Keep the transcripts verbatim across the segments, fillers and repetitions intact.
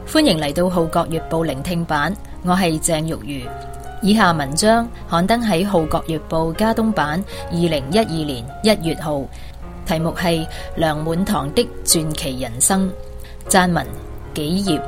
歡迎嚟到《號角月報》聆聽版，我係鄭玉如。以下文章刊登喺《號角月報》加東版二零一二年一月號，題目係梁滿堂的傳奇人生，撰文紀業。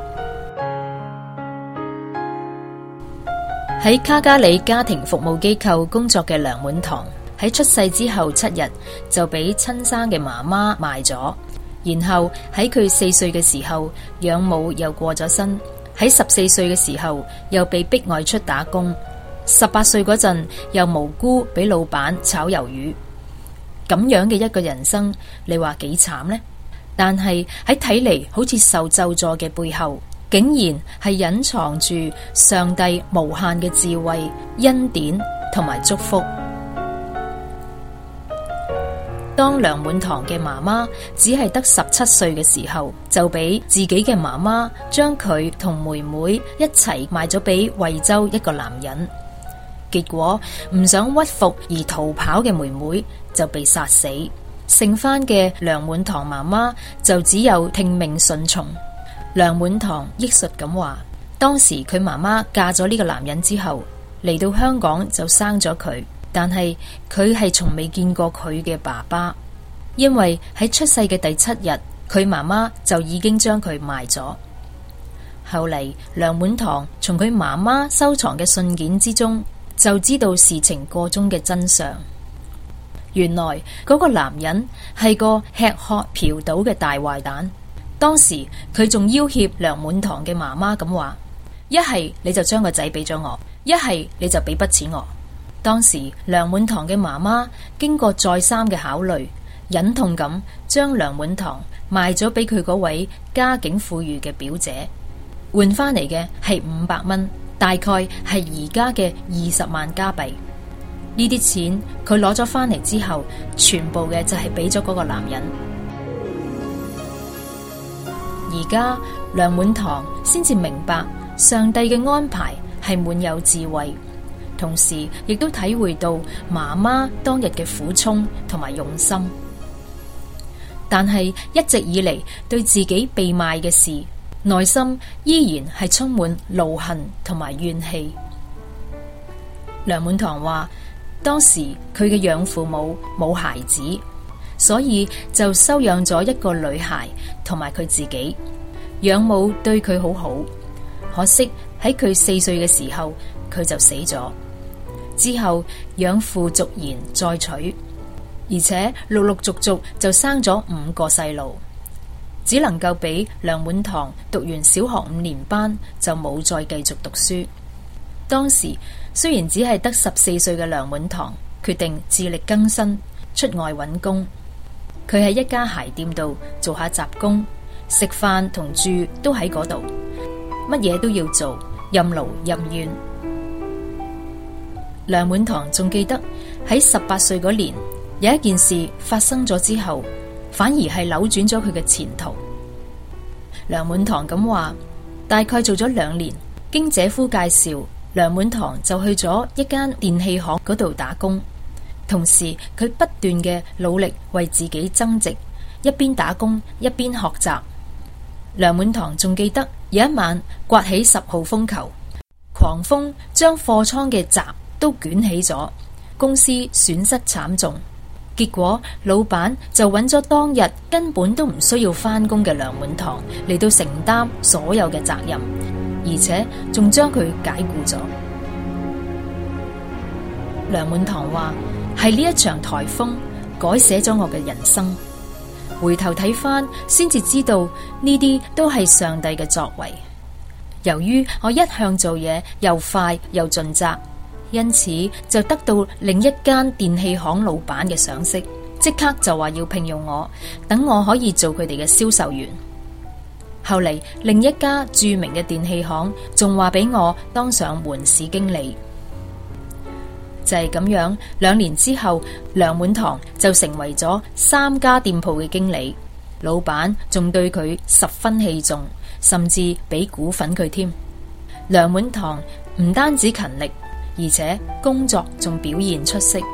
喺卡加里家庭服務機構工作嘅梁滿堂，喺出世之後七日就俾親生嘅媽媽賣咗，然後喺佢四歲嘅時候，養母又過咗身，喺十四歲嘅時候又被逼外出打工，十八歲嗰陣又無辜俾老闆炒魷魚，咁樣嘅一個人生，你話幾慘呢？但係喺睇嚟好似受咒詛嘅背後，竟然係隱藏住上帝無限嘅智慧、恩典同埋祝福。當梁滿堂嘅媽媽只係得十七歲嘅時候，就俾自己嘅媽媽將佢同妹妹一齊賣咗俾惠州一個男人，結果唔想屈服而逃跑嘅妹妹就被殺死，剩翻嘅梁滿堂媽媽就只有聽命順從。梁滿堂憶述咁話，當時佢媽媽嫁咗呢個男人之後，嚟到香港就生咗佢。但係佢係從未見過佢嘅爸爸，因為喺出世嘅第七日，佢媽媽就已經將佢賣咗。後嚟梁滿堂從佢媽媽收藏嘅信件之中，就知道事情個中嘅真相。原來嗰個男人係個吃喝嫖賭嘅大壞蛋。當時佢仲要挾梁滿堂嘅媽媽咁話：一係你就將個仔俾咗我，一係你就俾筆錢我。當時梁滿堂嘅媽媽經過再三嘅考慮，忍痛咁將梁滿堂賣咗俾佢嗰位家境富裕嘅表姐，換翻嚟嘅係五百蚊，大概係而家嘅二十萬加幣。呢啲錢佢攞咗翻嚟之後，全部嘅就係俾咗嗰個男人。而家梁滿堂先至明白上帝嘅安排係滿有智慧，同時亦都體會到媽媽當日嘅苦衷同埋用心，但係一直以嚟對自己被賣嘅事，內心依然係充滿怒恨同埋怨氣。梁滿堂話，當時佢嘅養父母冇孩子，所以就收養咗一個女孩同埋佢自己。養母對佢好好，可惜喺佢四歲嘅時候，佢就死咗。之後養父續弦再娶，而且陸陸續續就生咗五個細路，只能夠俾梁滿堂讀完小學五年班就冇再繼續讀書。當時雖然只係得十四歲嘅梁滿堂決定自力更生，出外揾工。佢喺一家鞋店度做下雜工，食飯同住都喺嗰度，乜嘢都要做，任勞任怨。梁滿堂仲記得喺十八歲嗰年，有一件事發生咗之後，反而係扭轉咗佢嘅前途。梁滿堂咁話，大概做咗兩年，經姐夫介紹，梁滿堂就去咗一間電器行嗰度打工。同時佢不斷嘅努力為自己增值，一邊打工一邊學習。梁滿堂仲記得有一晚颳起十號風球，狂風將貨倉嘅閘都捲起咗，公司損失慘重。結果老闆就揾咗當日根本都唔需要返工嘅梁滿堂嚟到承擔所有嘅責任，而且仲將佢解僱咗。梁滿堂話，係呢一場颱風改寫咗我嘅人生，回頭睇返先至知道呢啲都係上帝嘅作為。由於我一向做嘢又快又盡責，因此就得到另一間電器行老闆嘅賞識，即刻就話要聘用我，等我可以做佢哋嘅銷售員。後嚟另一家著名嘅電器行仲話俾我當上門市經理。就係咁樣，兩年之後，梁滿堂就成為咗三家店鋪嘅經理，老闆仲對佢十分器重，甚至俾股份佢添。梁滿堂唔單止勤力，而且工作仲表現出色。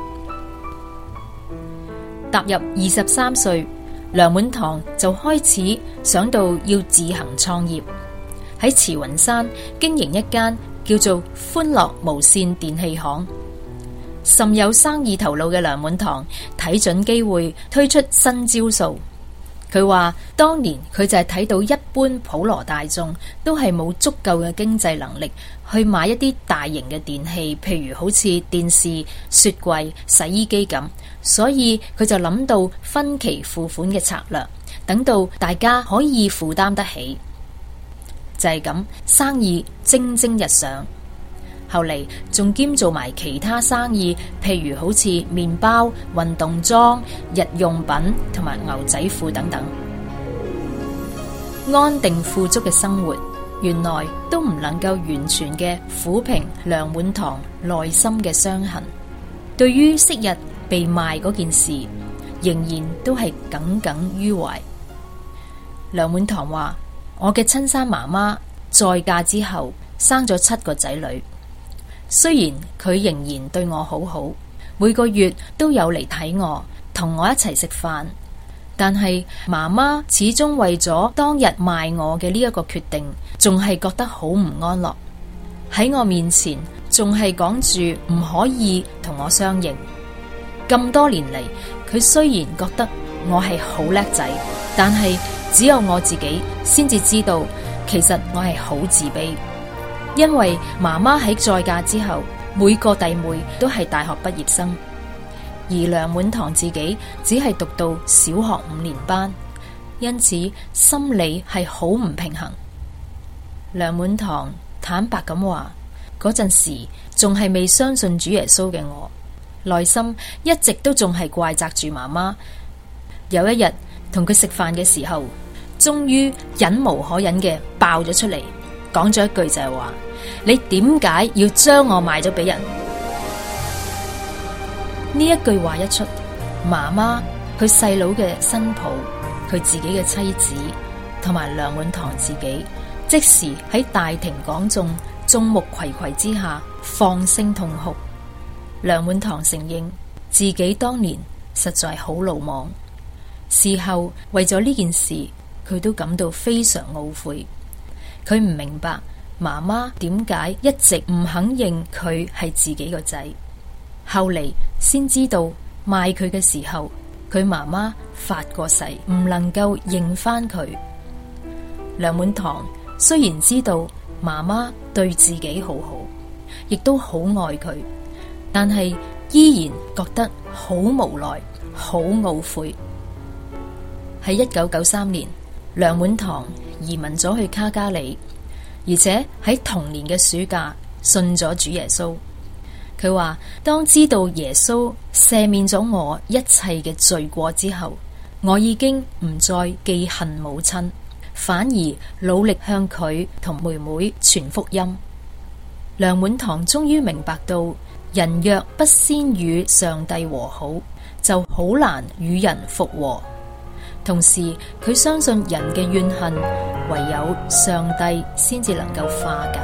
踏入二十三歲，梁滿堂就開始想到要自行創業。 喺慈雲山經營一間叫做歡樂無線電器行。甚有生意頭腦嘅梁滿堂睇準機會推出新招數。佢話當年佢就係睇到一般普羅大眾都係冇足夠嘅經濟能力去買一啲大型嘅電器，譬如好似電視、雪櫃、洗衣機咁，所以佢就諗到分期付款嘅策略，等到大家可以負擔得起。就係咁，生意蒸蒸日上。後嚟仲兼做埋其他生意，譬如好似麵包、運動裝、日用品同埋牛仔褲等等。安定富足嘅生活，原來都唔能夠完全嘅撫平梁滿堂內心嘅傷痕。對於昔日被賣嗰件事，仍然都係耿耿於懷。梁滿堂話：我嘅親生媽媽再嫁之後，生咗七個仔女。雖然佢仍然對我好好，每個月都有嚟睇我，同我一齊食飯，但係媽媽始終為咗當日賣我嘅呢一個決定，仲係覺得好唔安樂。喺我面前仲係講住唔可以同我相認。咁多年嚟，佢雖然覺得我係好叻仔，但係只有我自己先至知道，其實我係好自卑。因為媽媽喺再嫁之後，每個弟妹都係大學畢業生，而梁滿堂自己只係讀到小學五年班，因此心理係好唔平衡。梁滿堂坦白咁話，嗰陣時仲係未相信主耶穌嘅我，內心一直都仲係怪責住媽媽。有一日同佢食飯嘅時候，終於忍無可忍嘅爆咗出嚟，講咗一句就係話：你點解要將我賣咗俾人？呢一句話一出，媽媽、佢細佬嘅新抱、佢自己嘅妻子同埋梁滿堂自己，即時喺大庭廣眾、眾目睽睽之下放聲痛哭。梁滿堂承認自己當年實在好魯莽，事後為咗呢件事，佢都感到非常懊悔。佢唔明白媽媽點解一直唔肯認佢係自己個仔，後嚟先知道賣佢嘅時候，佢媽媽發過誓唔能夠認翻佢。梁滿堂雖然知道媽媽對自己好好，亦都好愛佢，但係依然覺得好無奈、好懊悔。喺一九九三年，梁滿堂移民咗去卡加里，而且喺同年嘅暑假信咗主耶穌。佢話當知道耶穌赦免咗我一切嘅罪過之後，我已經唔再記恨母親，反而努力向佢同妹妹傳福音。梁滿堂終於明白到，人若不先與上帝和好，就好難與人復和。同時佢相信人嘅怨恨唯有上帝先至能夠化解。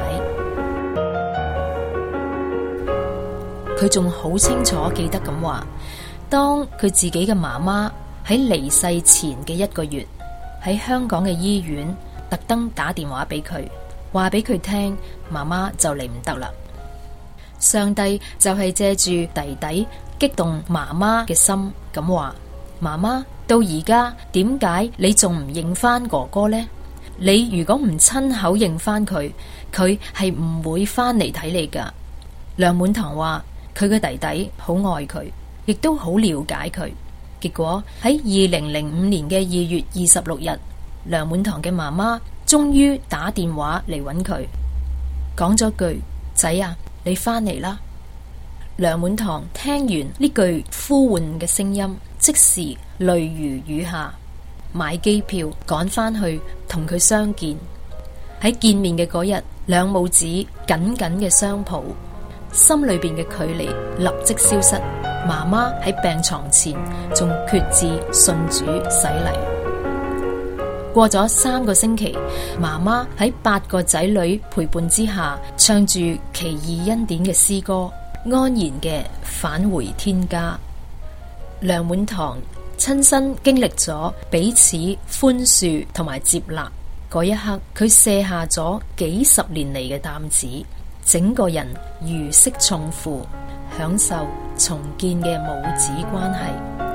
佢仲好清楚記得咁話，當佢自己嘅媽媽喺離世前嘅一個月，喺香港嘅醫院特登打電話俾佢，話俾佢聽媽媽就嚟唔得啦。上帝就係借住弟弟激動媽媽嘅心，咁話：媽媽，到而家點解你仲唔認翻哥哥呢？你如果唔親口認翻佢，佢係唔會翻嚟睇你噶。梁滿堂話佢嘅弟弟好愛佢，亦都好了解佢。結果喺二零零五年嘅二月二十六日，梁滿堂嘅媽媽終於打電話嚟揾佢，講咗句：仔啊，你翻嚟啦！梁滿堂聽完呢句呼喚嘅聲音，即時淚如雨下，買機票趕翻去同佢相見。喺見面嘅嗰日，兩母子緊緊嘅相抱，心裏邊嘅距離立即消失。媽媽喺病床前仲決志信主洗禮。過咗三個星期，媽媽喺八個仔女陪伴之下，唱住奇異恩典嘅詩歌，安然嘅返回天家。梁滿堂親身經歷咗彼此寬恕同埋接納嗰一刻，佢卸下咗幾十年嚟嘅擔子，整個人如釋重負，享受重建嘅母子關係。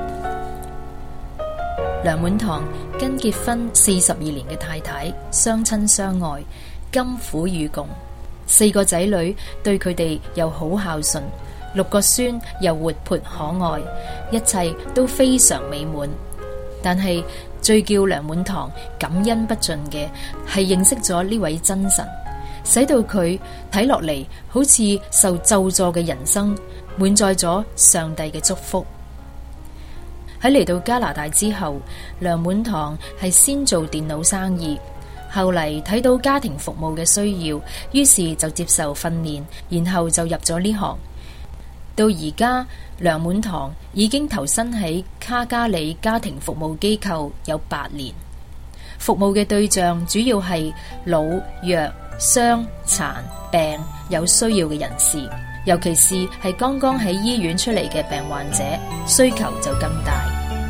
梁滿堂跟結婚四十二年嘅太太相親相愛，甘苦與共，四個仔女對佢哋又好孝順，六個孫又活潑可愛，一切都非常美滿。但係最叫梁滿堂感恩不盡嘅係認識咗呢位真神，使到佢睇落嚟好似受咒詛嘅人生滿載咗上帝嘅祝福。喺嚟到加拿大之後，梁滿堂係先做電腦生意，後嚟睇到家庭服務嘅需要，於是就接受訓練，然後就入咗呢行。到而家，梁滿堂已經投身喺卡加里家庭服務機構有八年，服務嘅對象主要係老、弱、傷、殘、病有需要嘅人士，尤其是係剛剛喺醫院出嚟嘅病患者，需求就更大。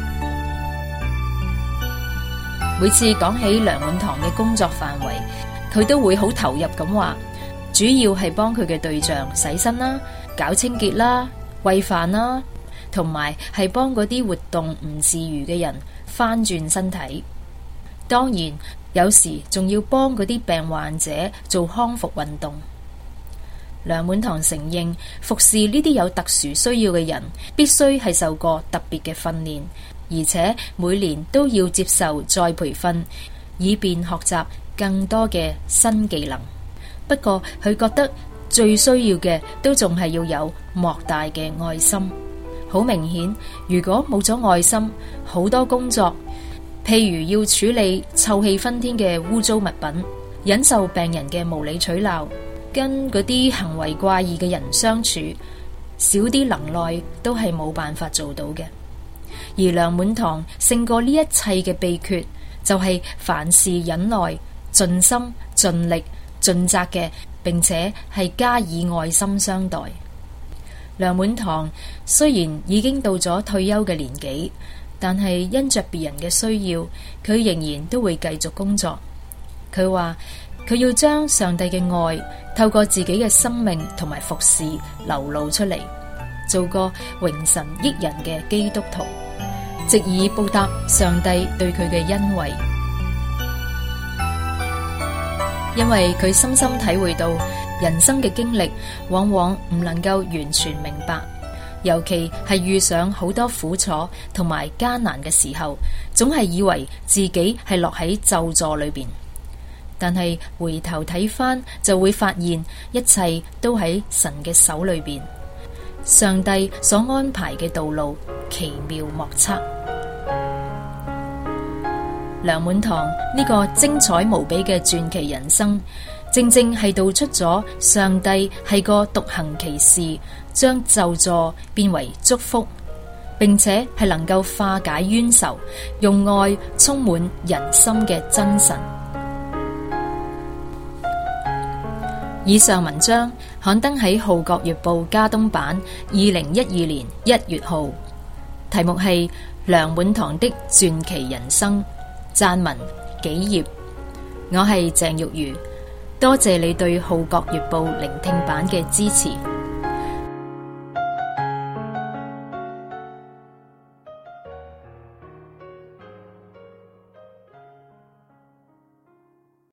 每次講起梁滿堂嘅工作範圍，佢都會好投入咁話，主要係幫佢嘅對象洗身啦、搞清潔啦、餵飯啦，同埋係幫嗰啲活動唔自如嘅人翻轉身體。當然，有時仲要幫嗰啲病患者做康復運動。梁滿堂承認，服侍呢啲有特殊需要嘅人，必須係受過特別嘅訓練，而且每年都要接受再培訓，以便學習更多嘅新技能。不過，佢覺得最需要嘅都仲係要有莫大嘅愛心。好明顯，如果冇咗愛心，好多工作，譬如要處理臭氣熏天嘅污糟物品，忍受病人嘅無理取鬧，跟嗰啲行為怪異嘅人相處，少啲能耐都係冇辦法做到嘅。而梁滿堂勝過呢一切嘅秘訣，就係凡事忍耐，盡心盡力盡責嘅，並且係加以愛心相待。梁滿堂雖然已經到咗退休嘅年紀，但係因着別人嘅需要，佢仍然都會繼續工作。佢話佢要將上帝嘅愛透過自己嘅生命同埋服侍流露出嚟，做個榮神益人嘅基督徒，藉以報答上帝對佢嘅恩惠。因為佢深深體會到人生嘅經歷往往唔能夠完全明白，尤其係遇上好多苦楚同埋艱難嘅時候，總係以為自己係落喺咒詛裏邊。但係回頭睇返，就會發現一切都喺神嘅手裏邊，上帝所安排嘅道路奇妙莫測。梁滿堂呢個精彩無比嘅傳奇人生，正正係道出咗上帝係個獨行奇事，將咒詛變為祝福，並且係能夠化解冤仇，用愛充滿人心嘅真神。以上文章刊登喺《號角月報》加東版二零一二年一月號，題目係梁滿堂的傳奇人生，撰文紀業。我係鄭玉如，多謝你對《號角月報》聆聽版嘅支持。